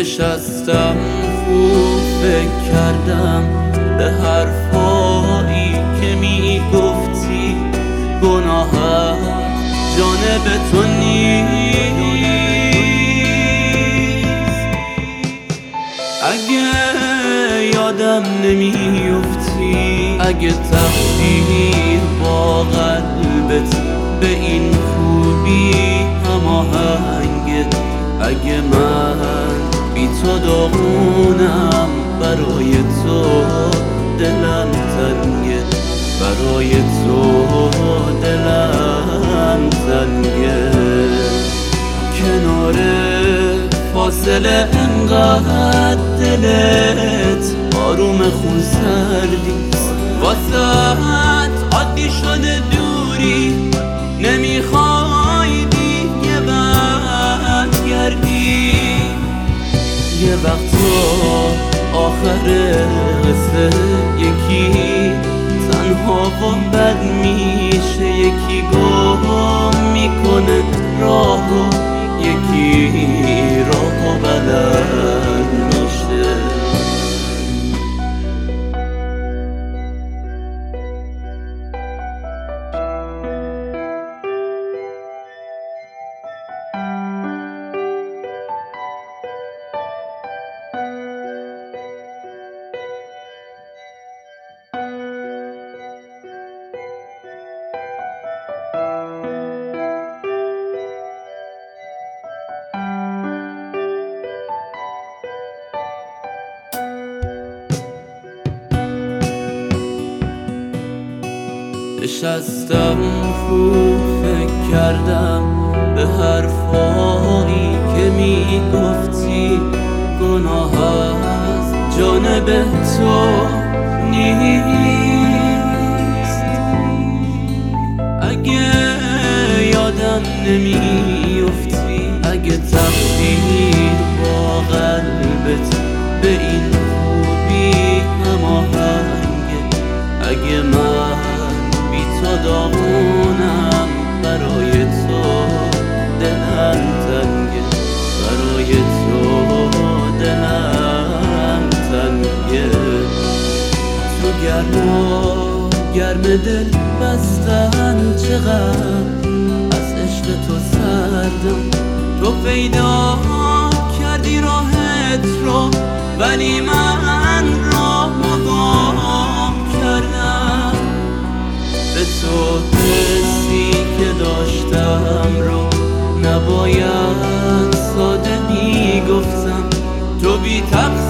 نشستم خوب فکر کردم به حرفایی که میگفتی گناهت جانب تو نیست. اگه یادم نمیافتی، اگه تقدیر با قلبت به این خوبی هماهنگه، اگه من بی تو داغونم برای تو دلم تنگه، برای تو دلم تنگه. کنار فاصله انقدر دلت آروم خون سردیست، واسه عادی شده دوری، نمیخوای دیگه برگردی. یه وقتا آخر قصه یکی تنها و بد میشه، یکی گم میکنه راهو، یکی راهو بلد میشه. نشستم خوب فکر کردم به حرفایی که میگفتی گناه از جانب تو نیست. اگه یادم نمیافتی، اگه تقدیر با قلبت به این خوبی هماهنگه، اگه من تو داغونم برای تو دلم تنگه، برای تو دلم تنگه. تو گرم دل بستن چقدر از عشق تو سردم، تو پیدا کردی راحت رو ولی من راه گم کردم. به تو حسی که داشتم رو نباید ساده میگفتم، تو بی